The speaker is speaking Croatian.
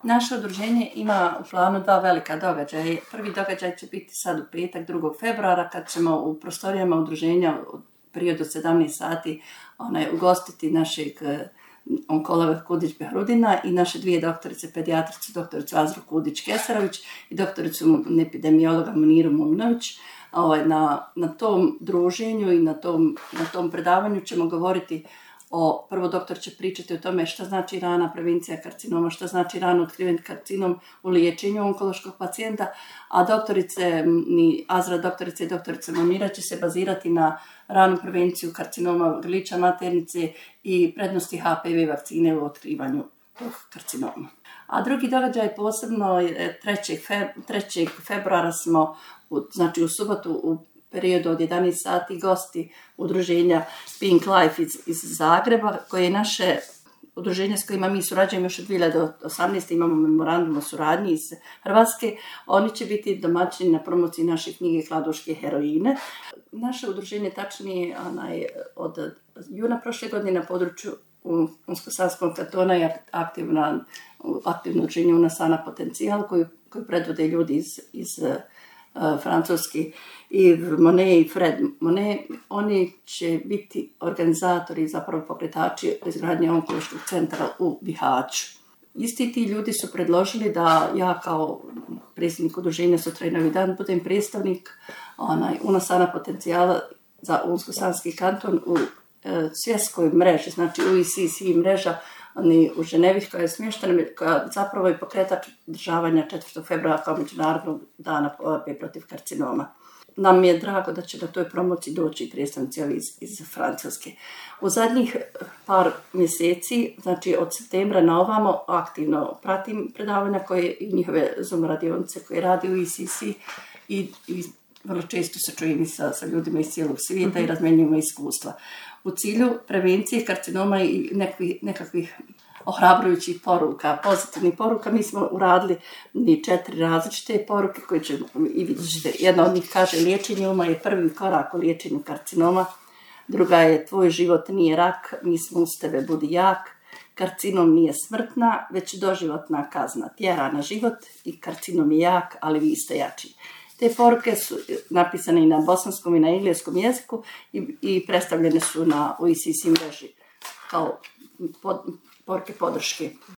Naše udruženje ima u planu 2 velika događaja. Prvi događaj će biti sad u petak, 2. februara, kad ćemo u prostorijama udruženja u periodu od 17 sati ugostiti našeg onkologa Kudić Behrudina i naše 2 doktorice pedijatrice, doktoricu Azru Kudić-Kesarović i doktoricu epidemiologa Muniru Mumnović. Na tom druženju i na tom predavanju ćemo govoriti prvo doktor će pričati o tome šta znači rana prevencija karcinoma, šta znači rano otkriven karcinom u liječenju onkološkog pacijenta, a doktorica i doktorica Munira će se bazirati na ranu prevenciju karcinoma grlića maternice i prednosti HPV vakcine u otkrivanju tog karcinoma. A drugi događaj posebno 3. februara smo, u subotu u periodu od 11 sati gosti udruženja Pink Life iz Zagreba, koje je naše udruženje s kojima mi surađujemo još od 2018. Imamo memorandum o suradnji iz Hrvatske. Oni će biti domaćini na promociji naše knjige Kladuške heroine. Naše udruženje, tačnije od juna prošle godine na području Unsko-Sanskom kantona je aktivno udruženje Unasana Potencijal koju predvode ljudi iz Francuski i Monet i Fred Monet. Oni će biti organizatori, zapravo pokretači izgradnje onkološkog centra u Bihaću. Isti ti ljudi su predložili da ja kao predsjednik udruženja sutra i novi dan budem predstavnik Unasana Potencijala za Unsko-Sanski kanton u svjetskoj mreži, znači UICC mreža u Ženevi koja je smještena, koja zapravo je pokretač održavanja 4. februara kao Međunarodnog dana borbe protiv karcinoma. Nam je drago da će na toj promociji doći predstavnici iz Francuske. U zadnjih par mjeseci, znači od septembra na ovamo, aktivno pratim predavanja i njihove Zoom radionice koje radi u ICC i vrlo često se čujem sa ljudima iz cijelog svijeta i razmenjujemo iskustva. U cilju prevencije karcinoma i nekakvih ohrabrujućih poruka, pozitivnih poruka, mi smo uradili 4 različite poruke koje će i vidjeti. Jedna od njih kaže: liječenje uma je prvi korak u liječenju karcinoma. Druga je: tvoj život nije rak, mi smo uz tebe, budi jak. Karcinom nije smrtna, već doživotna kazna, tjera na život i karcinom je jak, ali vi ste jači. Te poruke su napisane i na bosanskom i na engleskom jeziku i predstavljene su na UICC mreži kao poruke podrške.